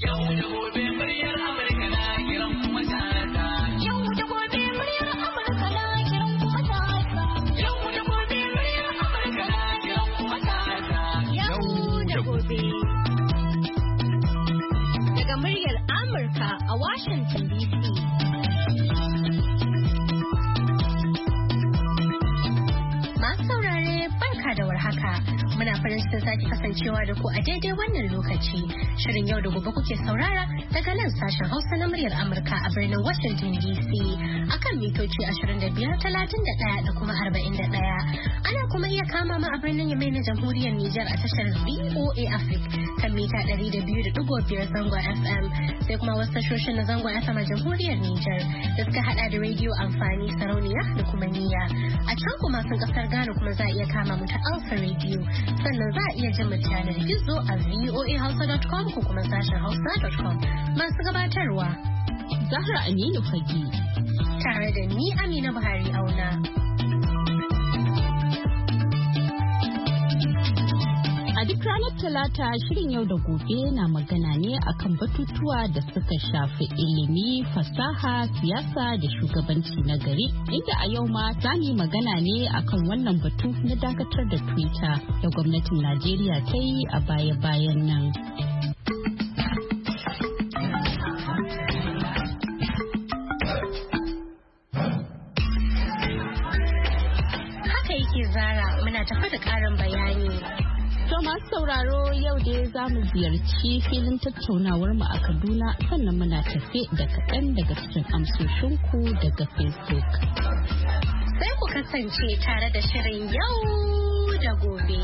Daga muryar Amurka a Washington DC. Masu saurare barka da warhaka. Muna farin cikin sake kasancewa da ku a daidai wannan lokaci. Shirin yau da gobe kuke saurara daga nan sashen Hausa na muryar Amurka a birnin Washington DC akan mitoci 25, 31 da kuma 41. Ana kuma iya kama ma a birnin Yamai na Jamhuriyar Nijar a tashar VOA Africa kan mita 200.5 zangon FM, sai kuma wasu tashoshin na zangon FM a Jamhuriyar Nijar da suka hada da rediyo amfani, sarauniya da kuma niyya. A can kuma sun kasar Ghana kuma za a iya kama mu ta Alpha Radio, sannan za a iya jin mu yanar gizo a voahausa.com ko kuma sashen hausa.com. Masu gabatarwa Zahra Aminu Fage tare da ni Amina Buhari Auna. A duk ranar Talata shirin yau da gobe na magana ne akan batutuwa da suka shafi ilimi, fasaha, siyasa da shugabanci na gari. Inda a yau ma za mu magana ne akan wannan batu na dakatar da Twitter da gwamnatin Najeriya ta yi a baya-bayan nan. Haka yake Zara, muna tafa da ƙarin bayani. Masu sauraro yau dai za mu ziyarci filin tattaunawar mu a Kaduna, sannan muna tafe da kaɗan daga cikin amsoshinku daga Facebook. Sai ku kasance tare da shirin yau da gobe.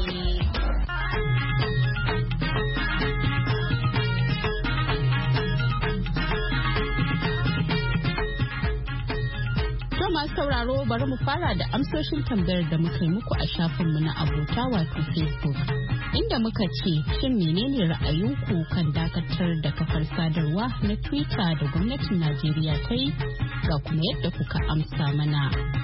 Masu sauraro bari mu fara da amsoshin tambayar da muka yi muku a shafinmu na abota wato Facebook. Inda muka ce shin menene ra'ayinku kan dakatar da kafar sadarwa na Twitter da gwamnatin Najeriya ta yi, ga kuma yadda kuka amsa mana.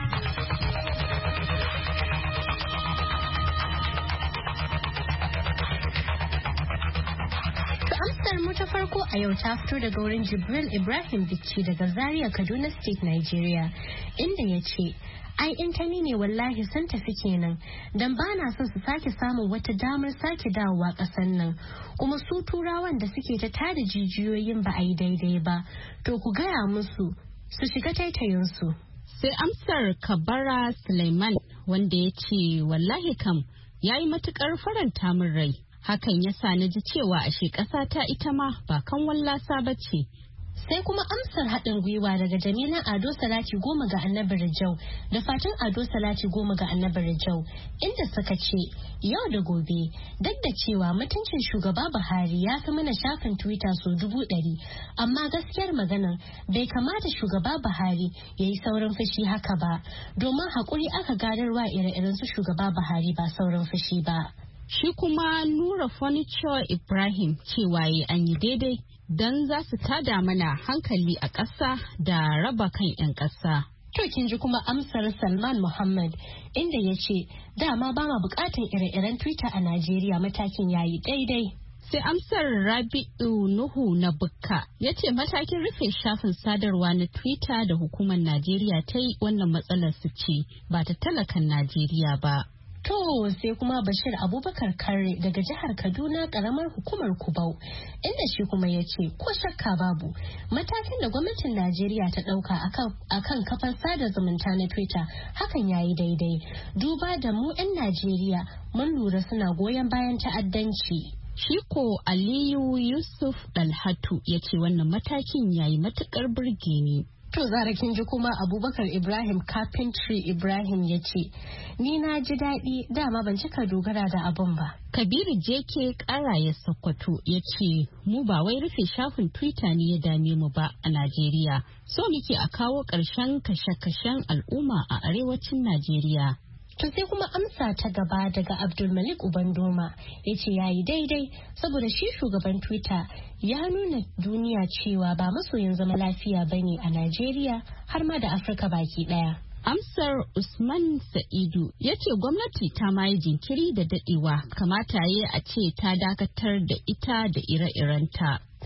Mu ta farko a yau ta fito daga wurin Jibril Ibrahim Bicci daga Zaria, Kaduna State, Nigeria, inda ya ce, ai intani ne wallahi sun tafi kenan, don ba na son su sake samun wata damar sake dawowa ƙasar nan, kuma su turawan da suke ta tada jijiyoyin ba a yi daidai ba, to ku gaya musu su shiga taitayinsu. Sai amsar Kabara Suleiman wanda ya ce wallahi kam ya yi matuƙar faranta min rai. Hakan ya sa na ji cewa ashe ƙasa ta ita ma ba kan wallasa ba ce. Sai kuma amsar haɗin gwiwa daga Jamila Ado Salati 10 ga Annabi Rijau da Fatan Ado Salati 10 ga Annabi Rijau, inda suka ce yau da gobe duk da cewa mutuncin shugaba Buhari ya fi mana shafin Twitter so 100,000, amma gaskiyar maganar bai kamata shugaba Buhari ya yi saurin fushi haka ba, domin haƙuri aka gadarwa ire-iren su shugaba Buhari ba saurin fushi ba. Shi kuma Nura Furniture Ibrahim cewa an yi daidai don za su tada mana hankali a ƙasa da raba kan 'yan ƙasa. To kin ji kuma amsar Salman Muhammad inda ya ce dama ba ma buƙatar ire-iren Twitter a Najeriya, matakin yayi daidai. Sai amsar Rabi'u Nuhu na Bukka ya ce matakin rufe shafin sadarwa na Twitter da hukumar Najeriya ta yi wannan matsalar su ce ba ta talakan Najeriya ba. To sai kuma Bashir Abubakar Kare daga jihar Kaduna karamar hukumar Kubau, inda shi kuma ya ce ko shakka babu matakin da gwamnatin Najeriya ta ɗauka akan kafar sada zumunta na Twitter hakan yayi daidai, duba da mu 'yan Najeriya mun lura suna goyon bayan ta'addanci. Shiko Aliyu Yusuf Dalhatu ya ce wannan matakin yayi matukar burge ni. To Zara kin ji kuma Abubakar Ibrahim Carpentry Ibrahim ya ce, ni na ji daɗi dama ban cika dogara da abun ba. Kabiru JK Karaya Sokoto ya ce, mu ba wai rufe shafin Twitter ne ya dame mu ba a Najeriya. So muke a kawo ƙarshen kashe-kashen al'umma a arewacin Najeriya. To sai kuma amsa ta gaba daga Abdulmalik Ubandoma ya ce ya yi daidai saboda shi shugaban Twitter ya nuna duniya cewa ba masoyin zama lafiya bane a Najeriya har ma da Afirka baki daya. Amsar Usman Sa'idu ya ce gwamnati ta mayi jinkiri da dadewa, kamata ya a ce ta dakatar da ita da ire-irenta.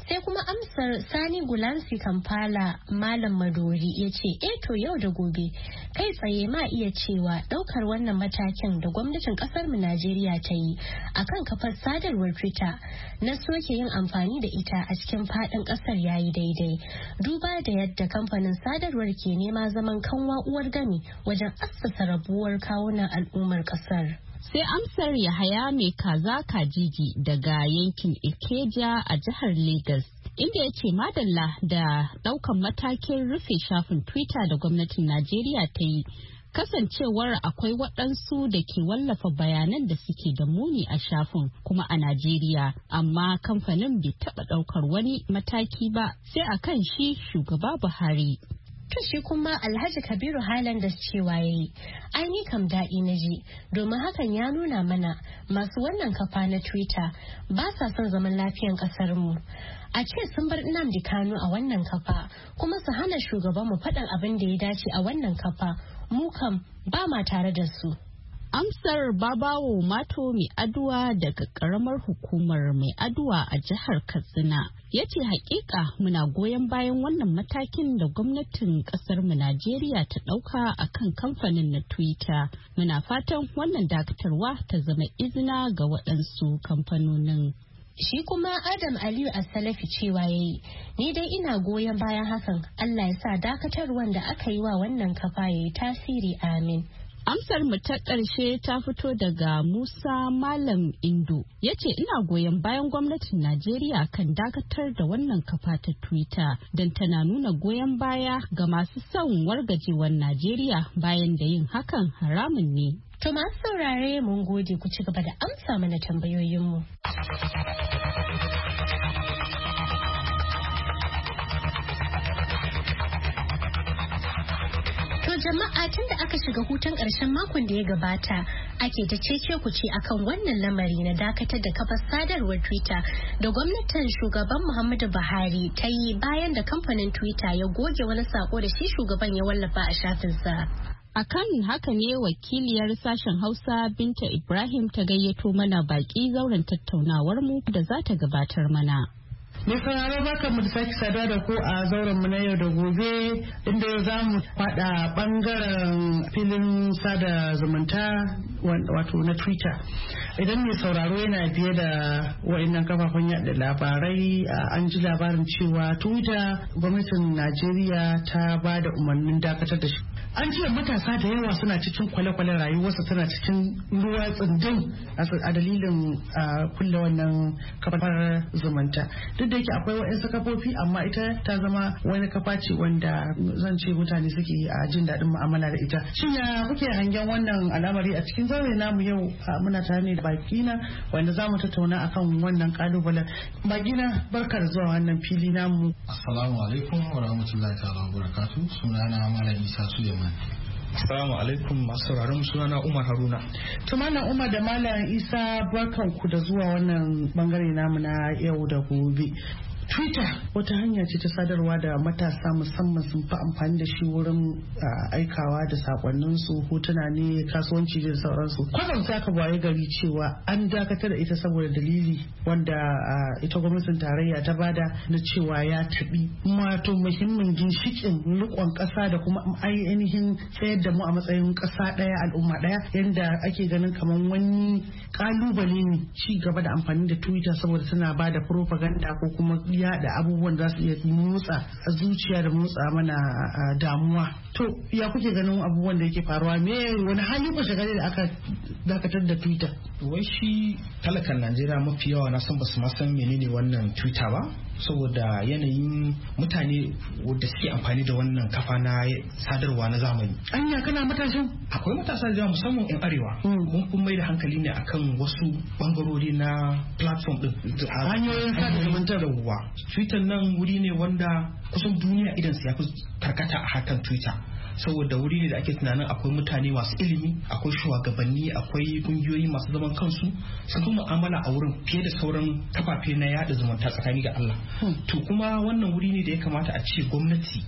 Sai kuma amsar Sani Gulansi Kampala Malam Madori ya ce to yau da gobe kai tsaye ma iya cewa daukar wannan matakin da gwamnatin kasar mu Najeriya ta yi akan kafar sadarwar Twitter na soke yin amfani da ita a cikin fadin kasar yayi daidai. Duba da yadda kamfanin sadarwar ke nema zaman kanwa uwar gami wajen assasa rabuwar kawunan al'ummar kasar. Sai amsar Yahaya mai kaza kajiji daga yankin Ikeja a jihar Legas, inda ya ce madalla da daukan matakin rufe shafin Twitter da gwamnatin Najeriya ta yi, kasancewar akwai waɗansu da ke wallafa bayanan da suke da muni a shafin kuma a Najeriya, amma kamfanin bai taɓa ɗaukar wani mataki ba sai akan shi shugaba Buhari. To shi kuma Alhaji Kabiru Highlanders cewa yayi ni kam daɗi na ji domin hakan ya nuna mana masu wannan kafa na Twitter ba sa son zaman lafiyan ƙasar mu. A ce sun bar Nnamdi Kanu a wannan kafa kuma su hana shugabanmu faɗin abin da ya dace a wannan kafa, mu kam ba ma tare da su. Amsar Babawo Mato Mai Aduwa daga karamar hukumar Mai Aduwa a jihar Katsina ya ce hakika muna goyon bayan wannan matakin da gwamnatin kasar mu Najeriya ta dauka akan kamfanin na Twitter. Muna fatan wannan dakatarwa ta zama izina ga waɗansu kamfanonin. Shi kuma Adam Aliyu As-Salafi cewa yayi ni dai ina goyon bayan hakan, Allah ya sa dakatarwan da aka yi wa wannan kafa yayi tasiri, amin. Amsar mu ta ƙarshe ta fito daga Musa Malam Indo. Ya ce ina goyon bayan gwamnatin Najeriya kan dakatar da wannan kafa ta Twitter don tana nuna goyon baya ga masu son wargajewar Najeriya, bayan da yin hakan haramun ne. To masu saurare mun gode, ku ci gaba da amsa mana tambayoyinmu. Jama'a tun da aka shiga hutun ƙarshen makon da ya gabata ake ta cece ku ce akan wannan lamari na dakatar da kafar sadarwar Twitter da gwamnatin shugaban Muhammadu Buhari ta yi bayan da kamfanin Twitter ya goge wani sako da shi shugaban ya wallafa a shafinsa. Akan haka ne wakiliyar sashen Hausa Binta Ibrahim ta gayyato mana baki zauren tattaunawar mu da za ta gabatar mana. Mai sauraro barkan mu da sake saduwa da ku a zauren mu na yau da gobe, inda za mu faɗa bangaren filin sada zumunta wato na Twitter. Idan mai sauraro yana biye da wa'annan kafafen yada labarai, an ji labarin cewa Twitter gwamnatin Najeriya ta ba da umarnin dakatar da shi. An ce matasa da yawa suna cikin kwale-kwale, rayuwarsu tana cikin ruwa tsindin a dalilin kulle wannan kafar zumunta. Duk da yake akwai wa'yansu kafofi, amma ita ta zama wani kafa ce wanda zan ce mutane suke a jin daɗin mu'amala da ita. Shin ya kuke hangen wannan al'amari? A cikin zaure namu yau muna tare ne da bakina wanda za mu tattauna akan wannan kalubalen. Bakina barkar zuwa wannan fili namu. Assalamu alaikum wa rahmatullahi ta'ala wa barakatuh. Sunana Malam Isa Suleiman. Assalamu alaikum masu sauraron, sunana Umar Haruna. To Malam Umar da Malam Isa barkan ku da zuwa wannan bangare namu na yau da gobe. Twitter wata hanya ce ta sadarwa da matasa musamman sun fi amfani da shi wurin aikawa da sakonninsu, hotuna ne, kasuwanci da sauransu. Kwanan sai aka waye gari cewa an dakatar da ita saboda dalili wanda ita gwamnatin tarayya ta bada na cewa ya taɓi wato muhimmin ginshikin rikon ƙasa da kuma ainihin tsayar da mu a matsayin ƙasa ɗaya, al'umma ɗaya, yadda ake ganin kamar wani ƙalubale ne ci gaba da amfani da Twitter saboda tana bada propaganda ko kuma yada abubuwan da su iya motsa zuciya da motsa mana damuwa. To ya kuke ganin abubuwan da yake faruwa? Me wani hali ko shagari da aka dakatar da Twitter? Wai shi talakan Najeriya mafi yawa na san basu ma san menene wannan Twitter ba, saboda yanayin mutane da suke amfani da wannan kafa na sadarwa na zamani. Anya kana matashin? Akwai matasa da musamman 'yan arewa. Mun kun mai da hankali ne akan wasu bangarori na platform din. Hanyoyin sada zumunta da uwa. Twitter nan wuri ne wanda kusan duniya idan su ya fi karkata a harkar Twitter. Saboda wuri ne da ake tunanin akwai mutane masu ilimi, akwai shugabanni, akwai kungiyoyi masu zaman kansu, sun fi mu'amala a wurin fiye da sauran kafafe na yada zumunta tsakani ga Allah. To kuma wannan wuri ne da ya kamata a ce gwamnati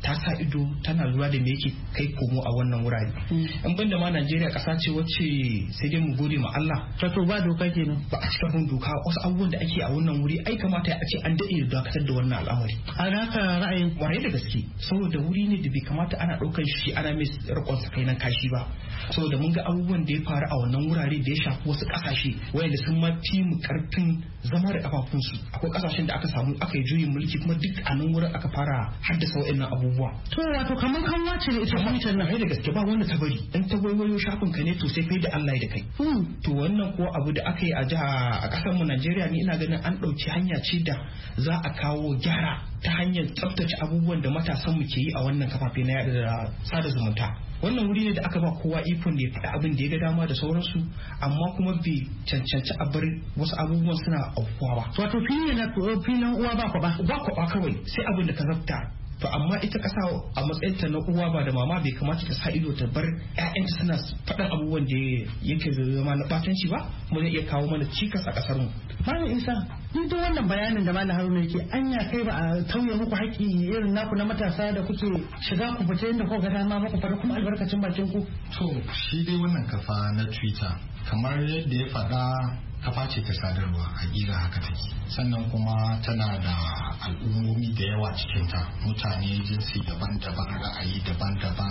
ta sa ido tana lura da me yake kai komo a wannan wurare. In banda ma Najeriya ƙasa ce wacce sai dai mu gode ma Allah. Wato ba doka kenan. Ba a cika bin doka, wasu abubuwan da ake a wannan wuri ai kamata a ce an daɗe da dakatar da wannan al'amari. A haka ra'ayin kwarai da gaske, saboda wuri ne da bai kamata ana ɗaukar shi ana mai rikon sa kai nan kashi ba. Saboda mun ga abubuwan da ya faru a wannan wurare da ya shafi wasu ƙasashe wayanda sun ma fi mu karfin zama da kafafunsu. Akwai ƙasashen da aka yi juyin mulki kuma duk a nan wurin aka fara haddasa wa'annan abubuwa. To wato kamar an wace ne ita Twitter nan. Da gaske ba wanda ta bari in ta wayo shafin ka ne to sai kai da Allah ya da kai. To wannan ko abu da aka yi a ƙasar mu Najeriya ni ina ganin an ɗauki hanya ce da za a kawo gyara ta hanyar tsaftace abubuwan da matasan mu ke yi a wannan kafafe na yada sada zumunta. Wannan wuri ne da aka ba kowa ikon da ya faɗi abin da ya ga dama da sauransu, amma kuma bai cancanci a bar wasu abubuwan suna aukuwa ba. Wato filin uwa ba kwaba kawai sai abin da ka zabta. To amma ita ƙasa a matsayinta na uwa ba da mama bai kamata ta sa ido ta bar ƴaƴanta suna faɗan abubuwan da yake zama na batanci ba, kuma zai iya kawo mana cikas a ƙasar mu. Malam Isa, ni duk wannan bayanin da Malam Haruna yake anya kai ba a tauye muku haƙƙi irin naku na matasa da kuke shiga ku fita inda kuka ga dama ba ku fara kuma albarkacin bakin ku. To shi dai wannan kafa na Twitter kamar yadda ya faɗa kafa ce ta sadarwa, hakika haka take, sannan kuma tana da al'ummomi da yawa cikinta, mutane jinsi daban-daban, ra'ayi daban-daban,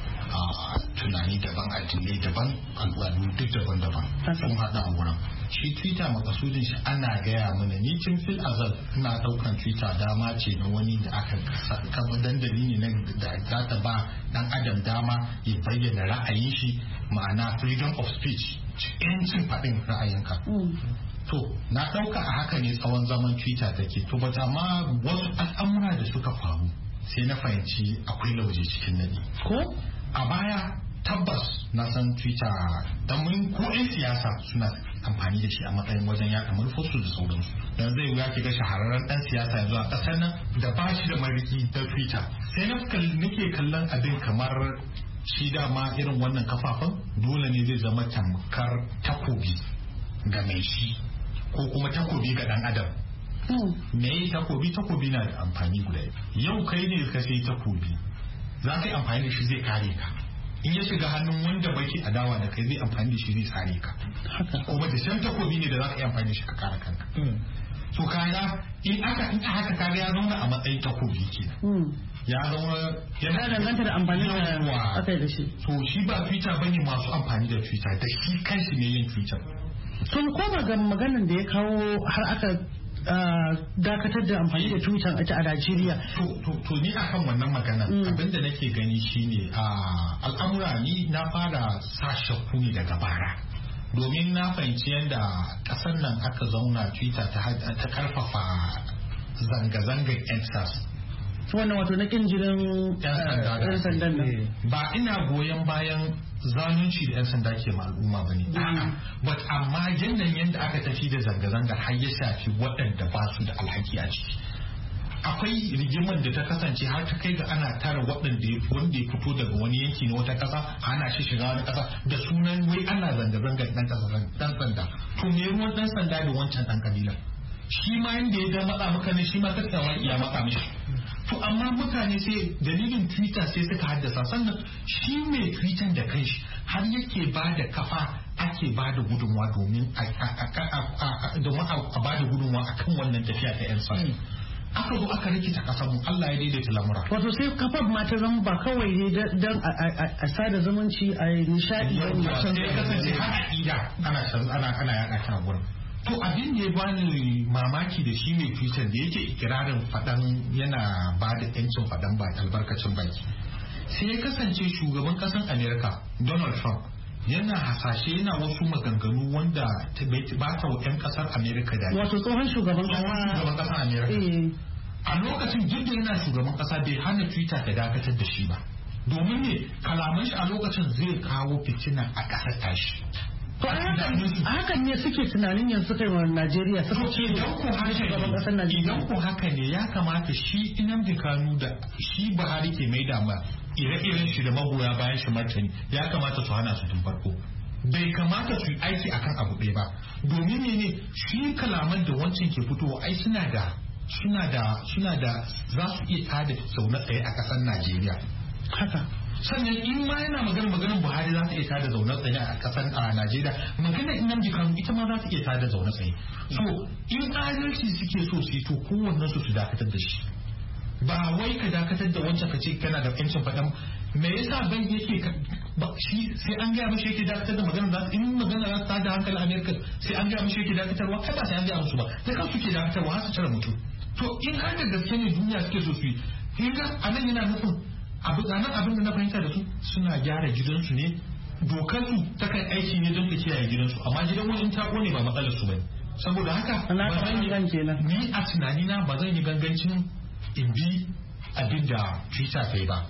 tunani daban, addinai daban, al'adu duk daban-daban sun haɗa a wurin. Shi Twitter makasudin shi ana gaya mana, ni tun fil azal ina ɗaukan Twitter dama ce na wani da aka kama dandali ne da za ta ba ɗan adam dama ya bayyana ra'ayin shi, ma'ana freedom of speech, yancin faɗin ra'ayinka. To na ɗauka a haka ne tsawon zaman Twitter take, to bata ma wasu al'amura da suka faru sai na fahimci akwai lauje cikin nadi. Ko a baya tabbas na san Twitter don mun ko 'yan siyasa suna amfani da shi a matsayin wajen yaɗa manufarsu da sauransu. Don zai wuya ki ga shahararren ɗan siyasa yanzu a ƙasar nan da ba shi da mariki ta Twitter. Sai nake kallon abin kamar shi dama irin wannan kafafen dole ne zai zama tamkar takobi ga mai shi ko kuma takobi ga ɗan adam. Me takobi na da amfani guda yau kai ne ka sai takobi za ka yi amfani da shi zai kare ka, in ya shiga hannun wanda baki adawa da kai zai amfani da shi zai tsare ka, kuma da shan takobi ne da za ka yi amfani da shi ka kare kanka. So kaga in haka kaga ya zauna a matsayin takobi kenan. Ya zama yana danganta da amfani da aka yi da shi. To shi ba Twitter bane masu amfani da Twitter, da shi kanshi ne yin Twitter. To ko ga maganan da ya kawo har aka dakatar da amfani da Twitter ita a Najeriya. To ni akan wannan magana abinda nake gani shine al'amura ni na fara sa shakku ne daga bara. Domin na fahimci yadda kasar nan aka zauna Twitter ta karfafa zanga-zangar EndSARS. Wannan wato na kin jiran yan sandan nan. Ba ina goyon bayan zalunci da yan sanda ke ma al'umma bane. But amma yanda aka tafi da zanga-zanga har ya shafi waɗanda ba su da alhaki a ciki. Akwai rigimar da ta kasance har ta kai ga ana tara wanda ya fito daga wani yanki na wata ƙasa ana shi shiga wani ƙasa da sunan wai ana zanga-zanga dan sanda. To me ruwan dan sanda da wancan dan kabilan? Shi ma yanda ya da matsa maka ne shi ma kasawa ya matsa mishi. To amma mutane sai dalilin Twitter sai suka haddasa, sannan shi mai Twitter da kanshi har yake ba da kafa ake ba da gudunwa domin a ba da gudunwa akan wannan tafiya ta 'yan sani. Aka zo aka rikita kasar mu, Allah ya daidaita lamura. Wato sai kafar ma ta zama ba kawai ne dan a sada zumunci a nishadi ba. Sai kasance har aƙida ana yaɗa ta gurin. To abin da ya bani mamaki da shi mai Twitter da yake ikirarin faɗan yana ba da yancin faɗan ba albarkacin baki, sai ya kasance shugaban ƙasar Amerika Donald Trump yana hasashe yana wasu maganganu wanda ba ta wa 'yan ƙasar Amerika da wato tsohon shugaban ƙasar Amerika. A lokacin duk da yana shugaban ƙasa bai hana Twitter ta dakatar da shi ba, domin ne kalaman shi a lokacin zai kawo fitina a ƙasar tashi. To a hakan ne suke tunanin yanzu kai wa Najeriya suka ce idan ko haka ne ya kamata shi Nnamdi Kanu da shi Buhari ke mai dama ire-iren shi da magoya bayan shi martani ya kamata su hana su tun farko. Bai kamata su yi aiki akan abu ɗaya ba, domin ne shi kalaman da wancan ke fitowa ai suna da suna da za su iya tada zaune tsaye a ƙasar Najeriya. Haka. Sannan in ma yana maganar Buhari za ta iya tada zaune tsaye a ƙasar Najeriya, maganar Nnamdi Kanu ita ma za ta iya tada zaune tsaye. So in adalci suke so su yi to kowanne su dakatar da shi. Ba wai ka dakatar da wancan ka ce kana da yancin faɗan me yasa ban yake shi sai an gaya mishi yake dakatar da magana za in magana za ta da hankalin Amerika sai an gaya mishi yake dakatarwa kai ba sai an gaya musu ba da kansu ke dakatarwa har su cire mutu. To in har da gaske ne duniya suke so su yi kinga anan yana nufin abin da na fahimta da su suna gyara gidansu ne dokar su ta kai aiki ne don ta kiyaye gidansu amma gidan wani in ta kone ba matsalar su bane. Saboda haka ni a tunanina ba zan yi gangancin in bi abin da Twitter ta yi ba.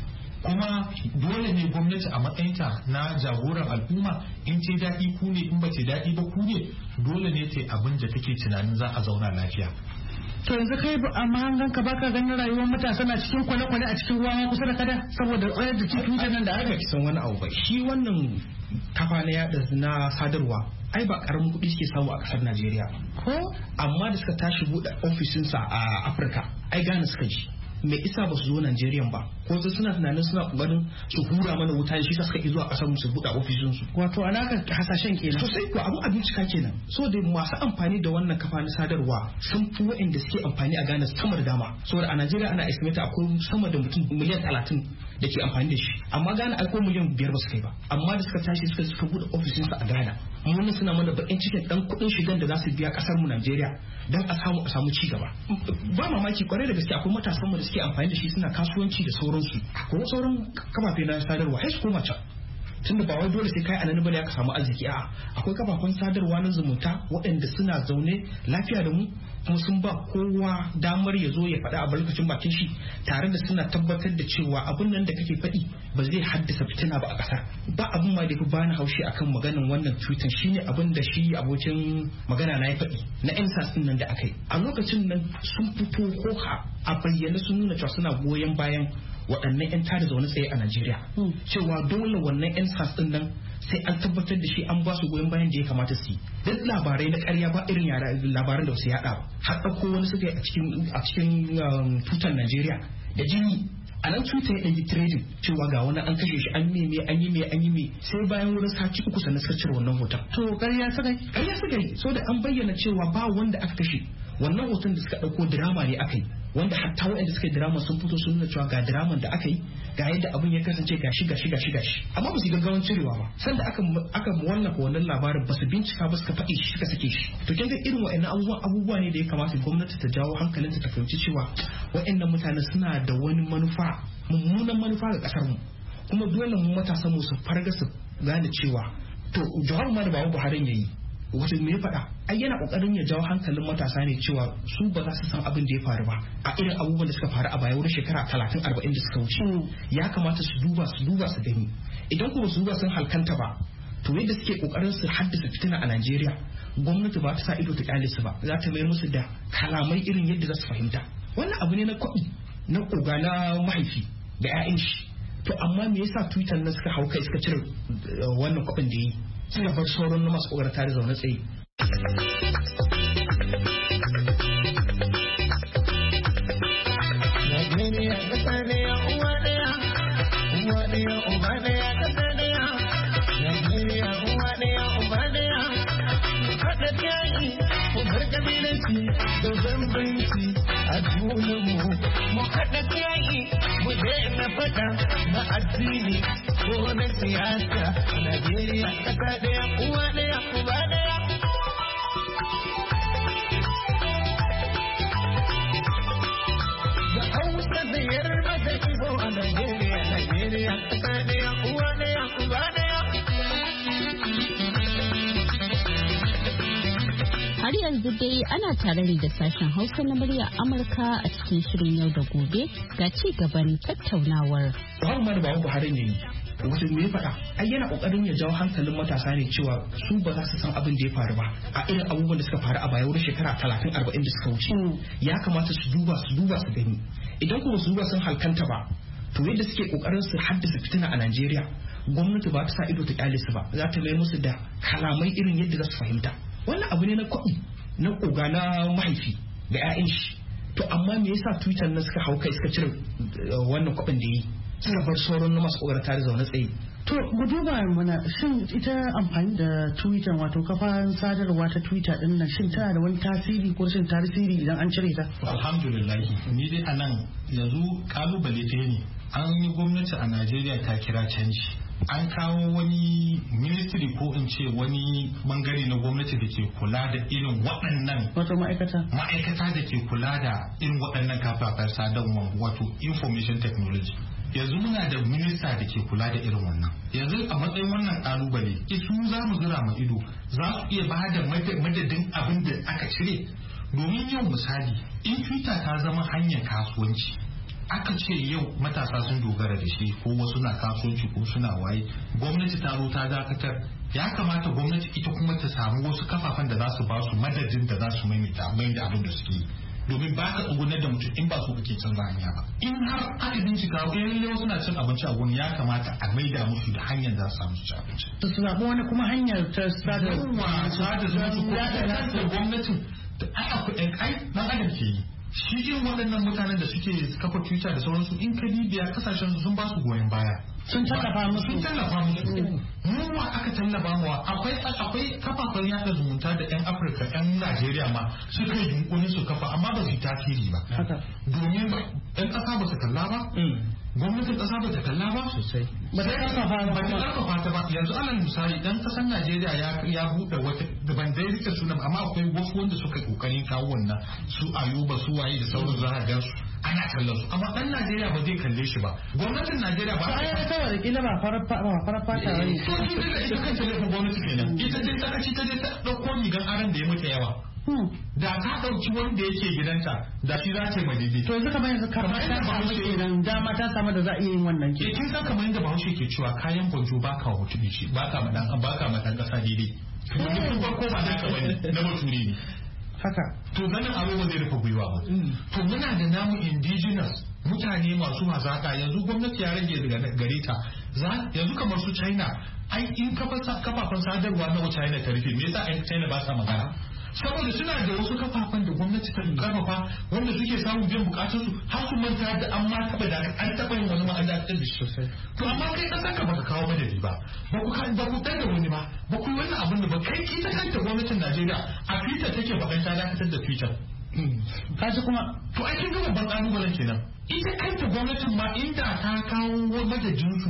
Kuma dole ne gwamnati a matsayinta na jagoran al'umma in ce daɗi ku ne in ba ce daɗi ba ku ne dole ne ta abin da take tunanin za a zauna lafiya. To yanzu kai a mahangan ka baka ganin rayuwar matasa na cikin kwale-kwale a cikin ruwa kusa da kada saboda tsayar da cikin nan da aka kisan wani abu ba shi wannan kafa na yada na sadarwa ai ba karamin kuɗi suke samu a ƙasar Najeriya ko amma da suka tashi buɗe ofisinsa a Afirka ai gane suka ji me isa ba su zo Najeriya ba ko su suna tunanin suna kokarin su hura mana wuta shi ta suka zuwa kasar mu su buɗe ofishin su wato alaka hasashen kenan sosai ko abu abin cika kenan so da masu amfani da wannan kafa na sadarwa sun fi waɗanda suke amfani a Ghana sama da dama saboda a Najeriya ana estimate akwai sama da mutum miliyan 30 da ke amfani da shi amma Ghana akwai miliyan 5 ba su kai ba amma da suka tashi suka buɗe ofishin su a Ghana mun suna mana bakin cikin dan kuɗin shigan da za su biya kasar mu Najeriya dan a samu ci gaba ba mamaki kwarai da gaske akwai matasan mu da suke amfani da shi suna kasuwanci da sauransu ko sauran kafafe na sadarwa sai su koma can tunda ba wai dole sai kai anan bane ka samu arziki a akwai kafafen sadarwa na zumunta waɗanda suna zaune lafiya da mu kuma sun ba kowa damar ya zo ya faɗa a barkacin bakin shi tare da suna tabbatar da cewa abin nan da kake faɗi ba zai haddasa fitina ba a ƙasar ba abin ma da fi bani haushi akan maganan wannan cutar shine abin da shi abokin magana na ya faɗi na ensas din nan da aka yi a lokacin nan sun fito ko a bayyane sun nuna cewa suna goyon bayan waɗannan 'yan tada zaune tsaye a Najeriya cewa dole wannan 'yan sas ɗin nan sai an tabbatar da shi an ba su goyon bayan da ya kamata su yi duk labarai na ƙarya ba irin labaran da su yaɗa ba har ɗauko wani suka yi a cikin tutar Najeriya da jini a nan Twitter ya ɗanyi trading cewa ga wani an kashe shi an yi me sai bayan wurin sati 3 sannan suka cire wannan hoton. To ƙarya suka yi so da an bayyana cewa ba wanda aka kashe wannan hoton da suka ɗauko drama ne aka yi wanda hatta waɗanda suka yi drama sun fito sun nuna cewa ga draman da aka yi ga yadda abin ya kasance gashi amma ba su gaggawan cirewa ba sanda aka wallafa wannan labarin ba su bincika ba suka faɗi shi suka sake shi to kin ga irin waɗannan abubuwa ne da ya kamata gwamnati ta jawo hankalinta ta fahimci cewa waɗannan mutane suna da wani manufa mummunan manufa ga kasar mu kuma dole mu matasan mu su farga su gane cewa to jawabin ma da babu Buhari yayi wato me ya faɗa ai yana kokarin ya jawo hankalin matasa ne cewa su ba za su san abin da ya faru ba a irin abubuwan da suka faru a baya wurin shekara 30-40 da suka wuce ya kamata su duba su gani idan kuma su duba sun halkanta ba to yadda suke kokarin su haddasa fitina a Najeriya gwamnati ba ta sa ido ta kyale su ba za ta mayar musu da kalamai irin yadda za su fahimta wannan abu ne na kwaɗi na koga na mahaifi da 'ya'yan shi to amma me yasa Twitter na suka hau kai suka cire wannan kwaɓin da yi suka bar sauran na masu kokarin tare zaune tsaye da bambanci a junanmu mu haɗa kai mu daina faɗa na addini ko na siyasa Najeriya ƙasa ɗaya uwa ɗaya uba ɗaya. Da Hausa da Yarba da Igbo a Najeriya ƙasa ɗaya uwa ɗaya uba ɗaya. Har yanzu dai ana tare da sashen Hausa na murya Amurka a cikin shirin yau da gobe ga ci gaban tattaunawar. Har ma da babu Buhari ne wato me ya faɗa ai yana kokarin ya jawo hankalin matasa ne cewa su ba za su san abin da ya faru ba a irin abubuwan da suka faru a baya wurin shekara 30-40 da suka wuce ya kamata su duba su gani idan kuma su duba sun halkanta ba to yadda suke kokarin su haddasa fitina a Najeriya gwamnati ba ta sa ido ta kyale su ba za ta mai musu da kalamai irin yadda za su fahimta wannan abu ne na kwaɗi na koga na mahaifi ga 'ya'yan shi to amma me yasa Twitter na suka hau kai suka cire wannan kwabin da yi suka bar sauran na masu kokarin tare zaune tsaye. To mu duba mana shin ita amfani da Twitter wato kafar sadarwa ta Twitter din nan shin tana da wani tasiri ko shin tasiri idan an cire ta? Alhamdulillah ni dai anan yanzu kalubale ɗaya ne. An yi gwamnati a Najeriya ta kira canji. An kawo wani ministry ko in ce wani bangare na gwamnati da ke kula da irin waɗannan wato ma'aikata da ke kula da irin waɗannan kafafen sadarwa wato information technology. Yanzu muna da minista da ke kula da irin wannan. Yanzu a matsayin wannan kalubale su za mu zura ma ido za su iya ba da madadin abin da aka cire. Domin yau misali in Twitter ta zama hanyar kasuwanci aka ce yau matasa sun dogara da shi ko wasu na kasuwanci ko suna waye gwamnati ta zo ta dakatar ya kamata gwamnati ita kuma ta samu wasu kafafen da za su ba su madadin da za su maimaita mai da abin da suke domin ba ka tsugunar da mutum in ba su kake canza hanya ba in har aka bincika lalle wasu na cin abinci a gwani ya kamata a maida musu da hanyar za su samu su ci abinci su zaɓi wani kuma hanyar ta sada zumunci ko ta gwamnatin da aka kuɗin kai ɗan adam ke yi shi irin waɗannan mutanen da suke kafa Twitter da sauransu in ka bibiya kasashen sun ba su goyon baya sun tallafa musu mu aka tallafa mu akwai kafafen yaɗa zumunta da yan Afirka yan Najeriya ma suka yi yunkurin su kafa amma ba su yi tasiri ba domin yan ƙasa ba su kalla ba gwamnatin ƙasa ba ta kalla ba sosai ba ta karfafa ta ba yanzu alal misali dan ƙasar Najeriya ya buɗe wata da ban dai rike sunan amma akwai wasu wanda suka kokarin kawo wannan su Ayuba su waye da sauran za a gan su ana kallon su amma dan Najeriya ba zai kalle shi ba gwamnatin Najeriya ba ta saboda kila ba farar fata bane to ita kanta ne gwamnati kenan ita dai ta kaci ta je ta dauko rigan aran da ya mata yawa da ta dauki wanda yake gidanta da shi za ta yi madidi to yanzu kamar yanzu karma ta samu kenan dama ta samu da za a iya yin wannan ke kin san kamar yadda Bahaushe ke cewa kayan gwanjo baka wa mutum shi baka matan kasa daidai domin farko ba naka bane na bature ne haka to ganin abu ba zai rufe gwiwa ba to muna da namu indigenous mutane masu hazaka yanzu gwamnati ya rage daga gare ta yanzu kamar su China ai in kafafen sadarwa na China ta rufe me yasa ai China ba sa magana saboda suna da wasu kafafen da gwamnati ta karfafa wanda suke samun biyan bukatun su har su manta da an ma taba da an taba yin wani ma'ana da shi sosai to amma kai kasan ka baka kawo madadi ba ba ku da wani ba ba ku wannan abin da ba kai ita kanta gwamnatin Najeriya a Twitter take bakan ta dakatar da Twitter kaji kuma to ai kin ga babban kalubalen kenan ita kanta gwamnatin ma inda ta kawo madadin su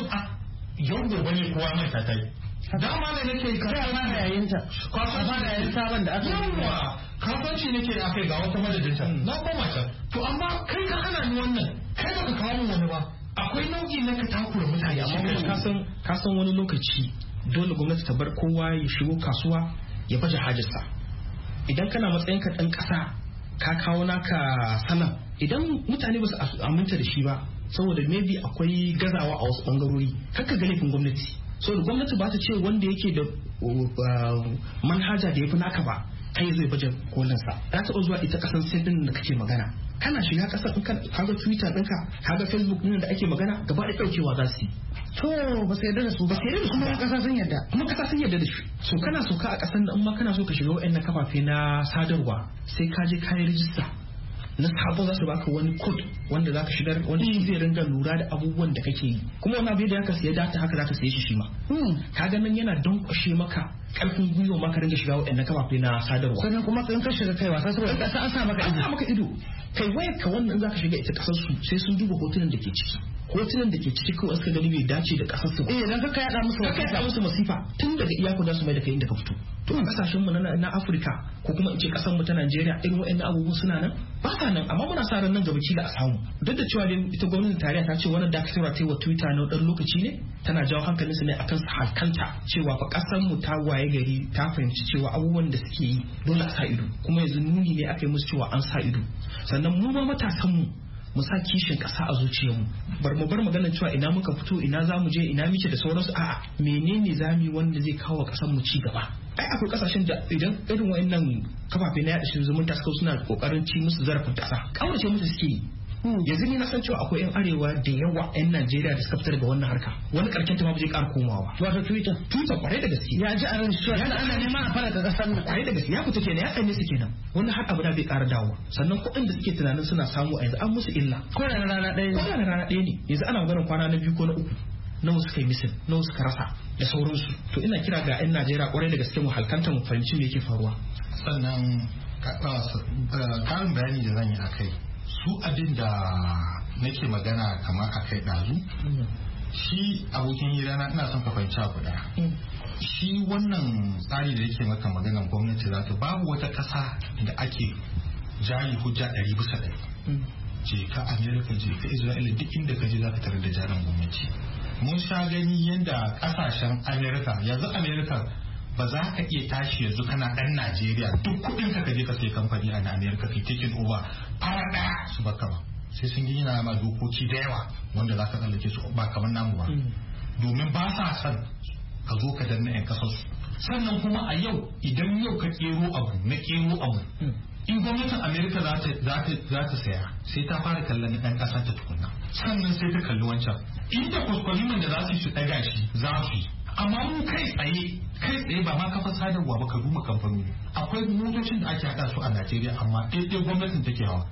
yau gobe ne kowa mai ta yi dama ne nake kasuwa da yayinta kasuwa da yayin sabon da aka yawa kasuwanci nake da akai ga wata madadinta na koma ta to amma kai ka hana ni wannan kai baka kawo min wani ba akwai nau'i na ka takura mutane amma ka san wani lokaci dole gwamnati ta bar kowa ya shigo kasuwa ya baje hajarsa idan kana matsayin ka dan kasa ka kawo naka sana idan mutane ba su aminta da shi ba saboda maybe akwai gazawa a wasu bangarori kakka ga laifin gwamnati so da gwamnati ba ta ce wanda yake da manhaja da ya fi naka ba kai zai baje kolinsa ya taɓa zuwa ita kasan sai din da kake magana kana shiga kasar in kaga Twitter ɗinka kaga Facebook ɗin da ake magana gaba da ɗaukewa za su yi to ba su yarda da su ba su yarda da kuma kasa sun yarda kuma kasa sun yarda da shi so kana sauka a kasan da in ma kana so ka shiga wa'annan kafafe na sadarwa sai ka je kayi rijista na sabo za su baka wani code wanda zaka shigar wanda shi zai ringa lura da abubuwan da kake yi kuma wani abu da ya ka siya data haka zaka siye shi ma ka ga nan yana donkwashe maka karfin gwiwa maka ringa shiga waɗannan kafafe na sadarwa sannan kuma in ka shiga kai wasa saboda kasa an sa maka ido kai wayar ka wannan zaka shiga ita kasar su sai sun duba hotunan da ke ciki hotunan da ke ciki kawai suka gani bai dace da kasar su ba dan ka yada musu masifa tun daga iyakun da su mai da kai inda ka fito to a kasashen mu na Afirka ko kuma in ce kasar mu ta Najeriya irin waɗannan abubuwan suna nan ba sa nan amma muna sa ran nan gaba da a samu duk da cewa ita gwamnatin tarayya ta ce wannan dakatarwa ta yi wa Twitter na dan lokaci ne tana jawo hankalin su ne akan su halkanta cewa fa kasar mu ta waye gari ta fahimci cewa abubuwan da suke yi dole a sa ido kuma yanzu nuni ne aka yi musu cewa an sa ido sannan mu ma matasan mu sa kishin kasa a zuciyarmu bar maganar cewa ina muka fito ina za mu je ina muke da sauransu a'a menene zamu yi wanda zai kawo kasar mu ci gaba ai akwai kasashen da idan irin wayannan kafafe na yada shi zumunta suka suna kokarin ci musu zarafin kasa kaurace musu suke yi yanzu ni na san cewa akwai yan arewa da yawa yan Najeriya da suka fita daga wannan harka wani karshen ta ma ba zai ƙara komawa wato Twitter kwarai da gaske ya ji a ran shi ana neman a fara kasar nan kwarai da gaske ya fita kenan ya tsane su kenan wani har abu da bai ƙara dawowa sannan kuɗin da suke tunanin suna samu a yanzu an musu illa ko da rana ɗaya ne yanzu ana maganar kwana na 2 ko na 3 nawa suka yi misin nawa suka rasa da sauransu to ina kira ga 'yan Najeriya kwarai da gaske mu halkanta mu fahimci me yake faruwa sannan karin bayani da zan yi akai su abin da nake magana kamar akai ɗazu shi abokin hira na ina son ka fahimci abu ɗaya shi wannan tsari da yake maka maganan gwamnati za ta babu wata ƙasa da ake jari hujja 100%. Je ka Amerika je ka Isra'ila duk inda ka je za ka tarar da jarin gwamnati. Mun sha gani yadda kasashen Amerika yanzu Amerika ba za ka iya tashi yanzu kana ɗan Najeriya duk kuɗin ka je ka sai kamfani a Amerika kai taking over fara ɗaya su baka ba sai sun gina ma dokoki da yawa wanda za ka tsallake su ba kamar namu ba domin ba sa son ka zo ka danna 'yan kasar su sannan kuma a yau idan yau ka kero abu in gwamnatin Amerika za ta saya sai ta fara kallon ɗan ƙasa ta tukunna sannan sai ta kalli wancan inda kwaskwaliman da za su yi su ɗaga shi za su yi amma mu kai tsaye ba ma kafa sadarwa ba ka duba kamfanoni akwai motocin da ake haɗa su a Najeriya amma ɗaiɗai gwamnatin take hawa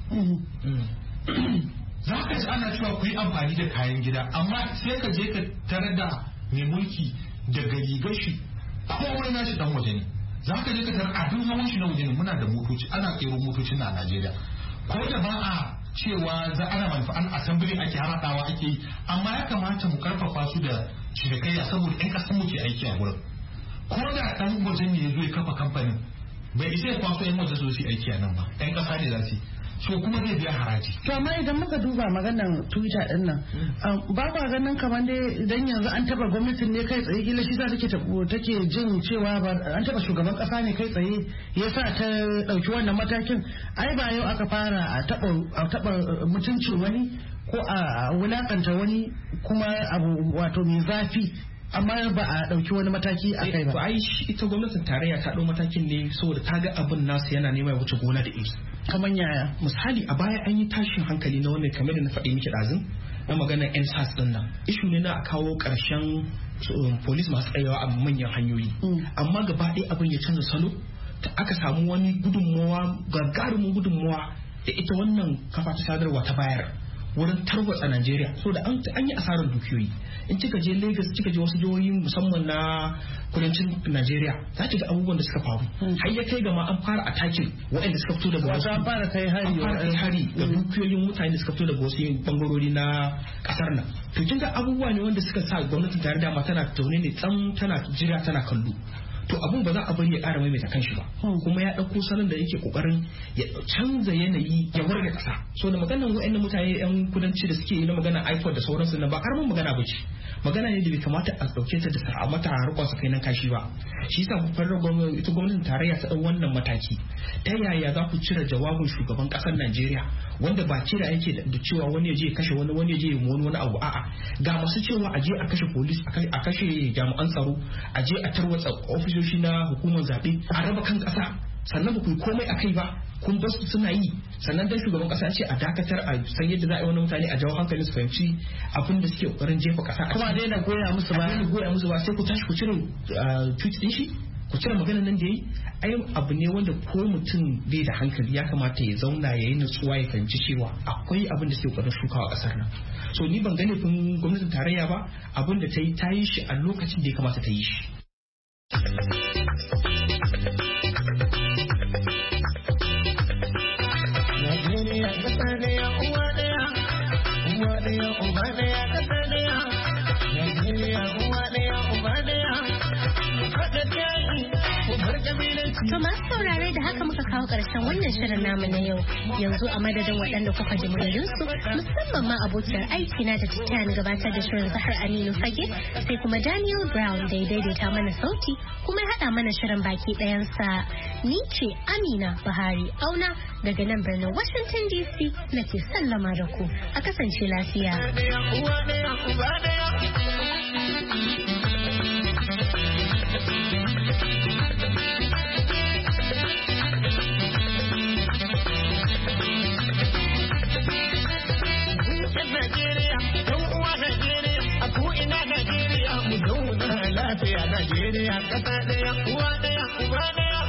za ka ji ana cewa ku yi amfani da kayan gida amma sai ka je ka tarar da mai mulki daga rigar shi komai nashi dan waje ne za ka je ka tarar abin hawan shi na waje ne muna da motoci ana kero motocin na Najeriya ko da ba a cewa za ana manufa'an assembly ake haradawa ake yi amma ya kamata mu karfafa su da cinikayya saboda ɗan ƙasar mu ke aiki a wurin ko da ɗan waje ne ya zo ya kafa kamfanin bai isa ya kwaso 'yan waje su yi aiki a nan ba 'yan ƙasa ne za su yi so kuma zai biya haraji. To amma idan muka duba maganar Twitter din nan ba kwa ganin kamar dai idan yanzu an taba gwamnatin ne kai tsaye kila shi za take jin cewa ba an taba shugaban kasa ne kai tsaye yasa ta dauki wannan matakin ai ba yau aka fara a taba mutuncin wani ko a wulakanta wani kuma abu wato mai zafi amma ba a dauki wani mataki a kai ba. To ai ita gwamnatin tarayya ta dau matakin ne saboda ta ga abin nasu yana nema ya wuce gona da iri. Kamar yaya? Misali a baya an yi tashin hankali na wannan kamar da na faɗi miki ɗazun na maganar NSAS ɗin nan. Ishu ne na a kawo ƙarshen polis masu tsayawa a manyan hanyoyi. Amma gaba ɗaya abin ya canza salo aka samu wani gudunmawa gagarumin gudunmawa da ita wannan kafa ta sadarwa ta bayar. Wurin tarwatsa Najeriya so da an yi asarar dukiyoyi in kika je Lagos kika je wasu jihohi musamman na kudancin Najeriya za ki ga abubuwan da suka faru har ya kai ga ma an fara attacking waɗanda suka fito daga wasu an fara kai hari ga dukiyoyin mutane da suka fito daga wasu bangarori na kasar nan to kin ga abubuwa ne wanda suka sa gwamnatin tare da ma tana taune ne tsam tana jira tana kallo to abun ba za a bari ya ƙara maimaita kanshi ba kuma ya ɗauko salon da yake ƙoƙarin ya canza yanayi ya warga ƙasa so da maganar wa'annan mutane yan kudanci da suke yi na maganar iPod da sauransu na ba karamin magana ba ce magana ne da bai kamata a ɗauke ta da a mata harkon sa kai nan kashi ba shi yasa farar ita gwamnatin tarayya ta ɗau wannan mataki ta yaya za ku cire jawabin shugaban ƙasar Najeriya wanda ba kira yake da cewa wani ya je kashe wani ya je ya wani abu a'a ga masu cewa a je a kashe police a kashe jami'an tsaro a je a tarwatsa ofisoshi na hukumar zaɓe a raba kan ƙasa sannan ba ku yi komai a kai ba kun ba su suna yi sannan dan shugaban ƙasa ce a dakatar a san yadda za a yi wani mutane a jawo hankalin su fahimci abin da suke ƙoƙarin jefa ƙasa kuma daina goya musu ba sai ku tashi ku cire tweet din shi ku cire maganar nan da yi ai abu ne wanda ko mutum bai da hankali ya kamata ya zauna ya yi nutsuwa ya fahimci cewa akwai abin da suke ƙoƙarin shukawa ƙasar nan so ni ban gane fin gwamnatin tarayya ba abin da ta yi shi a lokacin da ya kamata ta yi shi. Najeriya ƙasa ɗaya uwa ɗaya, uwa ɗaya uba ɗaya ƙasa ɗaya. Najeriya uwa ɗaya uba ɗaya, haɗa kai ku bar ƙabilanci. To masu saurare da haka muka kawo ƙarshen wannan shirin namu na yau. Yanzu a madadin waɗanda kuka ji muryoyinsu musamman ma abokiyar aiki na da tattayan gabatar da shirin Zahar Aminu Fage sai kuma Daniel Brown da ya daidaita mana sauti kuma ya haɗa mana shirin baki ɗayansa. Ni ce Amina Buhari Auna daga nan birnin Washington DC nake sallama da ku a kasance lafiya. ƙasa ɗaya uwa ɗaya uba ɗaya.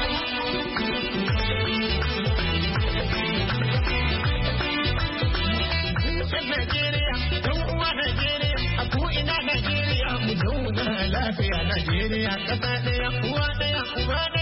Najeriya, ɗan uwa Najeriya, a ko'ina Najeriya mu zauna lafiya Najeriya ƙasa ɗaya uwa ɗaya uba ɗaya.